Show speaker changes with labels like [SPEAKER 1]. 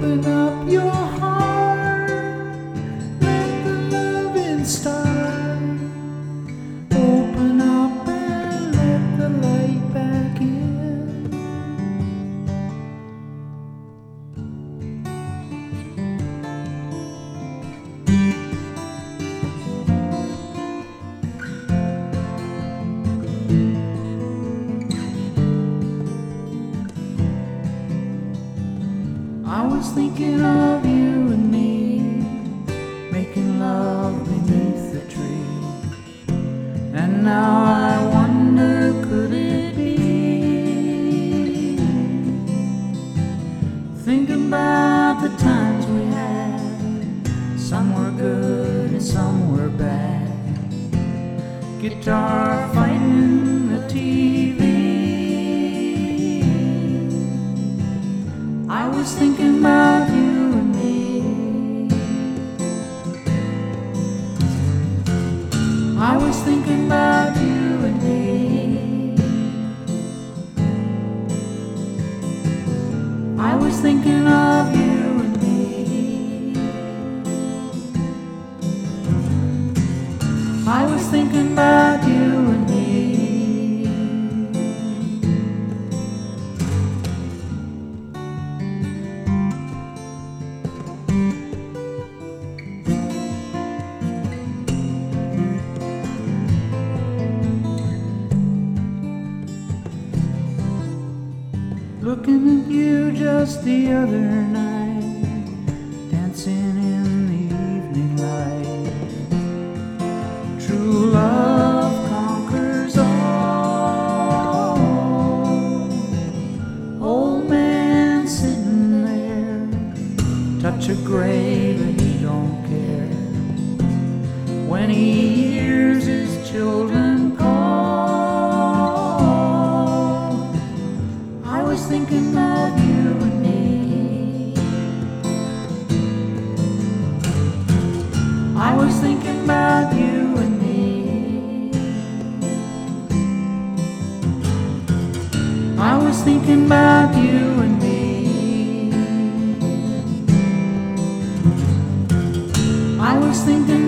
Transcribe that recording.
[SPEAKER 1] Open up your heart, let the loving start. Open up and let the light back in. I was thinking of you and me, making love beneath the tree. And now I wonder, could it be? Thinking about the times we had, some were good and some were bad. Guitar fighting the TV. I was thinking about you and me. I was thinking about you and me. I was thinking of you and me. I was thinking about you and me. Looking at you just the other night, dancing in the evening light. True love conquers all. Old man sitting there, touch a grave and he don't care. When he hears his children call, I was thinking about you and me. I was thinking about you and me. I was thinking about you and me. I was thinking